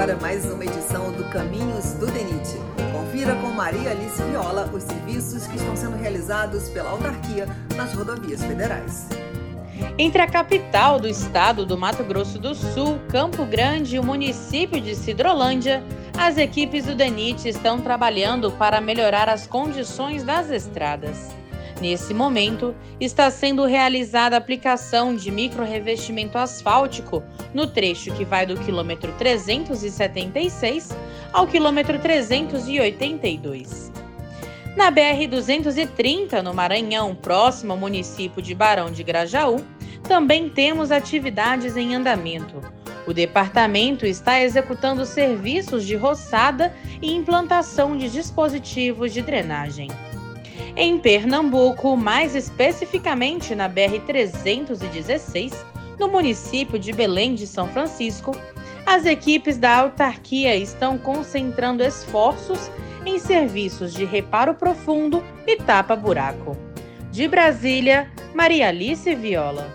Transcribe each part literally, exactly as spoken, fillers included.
agora mais uma edição do Caminhos do DENIT. Confira com Maria Alice Viola os serviços que estão sendo realizados pela autarquia nas rodovias federais. Entre a capital do estado do Mato Grosso do Sul, Campo Grande e o município de Sidrolândia, as equipes do DENIT estão trabalhando para melhorar as condições das estradas. Nesse momento, está sendo realizada a aplicação de micro-revestimento asfáltico no trecho que vai do quilômetro trezentos e setenta e seis ao quilômetro trezentos e oitenta e dois. Na B R duzentos e trinta, no Maranhão, próximo ao município de Barão de Grajaú, também temos atividades em andamento. O departamento está executando serviços de roçada e implantação de dispositivos de drenagem. Em Pernambuco, mais especificamente na B R trezentos e dezesseis, no município de Belém de São Francisco, as equipes da autarquia estão concentrando esforços em serviços de reparo profundo e tapa-buraco. De Brasília, Maria Alice Viola.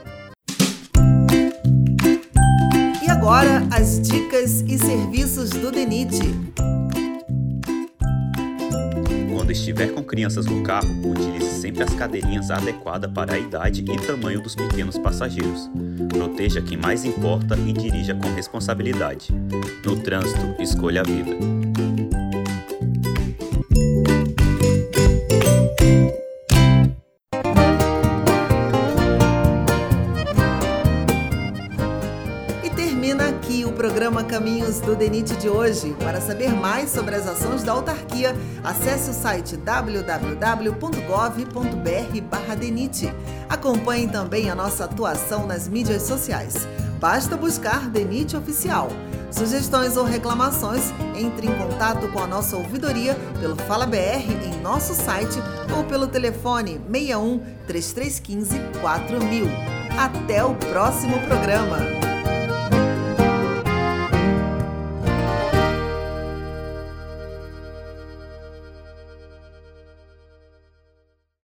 E agora, as dicas e serviços do DENIT. Quando estiver com crianças no carro, utilize sempre as cadeirinhas adequadas para a idade e tamanho dos pequenos passageiros. Proteja quem mais importa e dirija com responsabilidade. No trânsito, escolha a vida. O programa Caminhos do DENIT de hoje. Para saber mais sobre as ações da autarquia, acesse o site w w w ponto gov ponto b r barra DENIT. Acompanhe também a nossa atuação nas mídias sociais. Basta buscar DENIT Oficial. Sugestões ou reclamações, entre em contato com a nossa ouvidoria pelo Fala B R em nosso site ou pelo telefone seis um, três três um cinco, quatro mil. Até o próximo programa!